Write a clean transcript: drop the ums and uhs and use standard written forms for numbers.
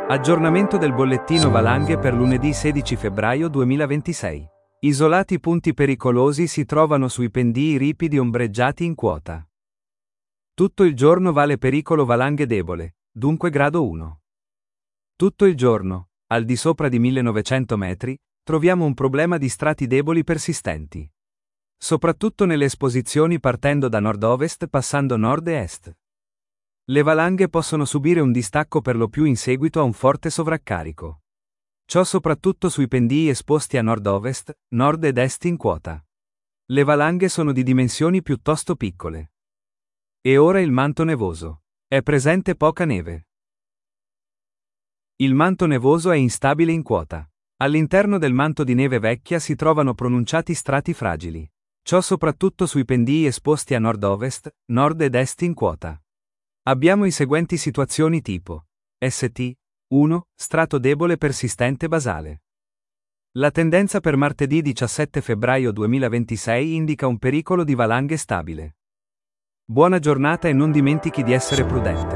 Aggiornamento del bollettino valanghe per lunedì 16 febbraio 2026. Isolati punti pericolosi si trovano sui pendii ripidi ombreggiati in quota. Tutto il giorno vale pericolo valanghe debole, dunque grado 1. Tutto il giorno, al di sopra di 1900 metri, troviamo un problema di strati deboli persistenti. Soprattutto nelle esposizioni partendo da nord-ovest passando nord e est. Le valanghe possono subire un distacco per lo più in seguito a un forte sovraccarico. Ciò soprattutto sui pendii esposti a nord-ovest, nord ed est in quota. Le valanghe sono di dimensioni piuttosto piccole. E ora il manto nevoso. È presente poca neve. Il manto nevoso è instabile in quota. All'interno del manto di neve vecchia si trovano pronunciati strati fragili. Ciò soprattutto sui pendii esposti a nord-ovest, nord ed est in quota. Abbiamo i seguenti situazioni tipo ST 1, strato debole persistente basale. La tendenza per martedì 17 febbraio 2026 indica un pericolo di valanghe stabile. Buona giornata e non dimentichi di essere prudente.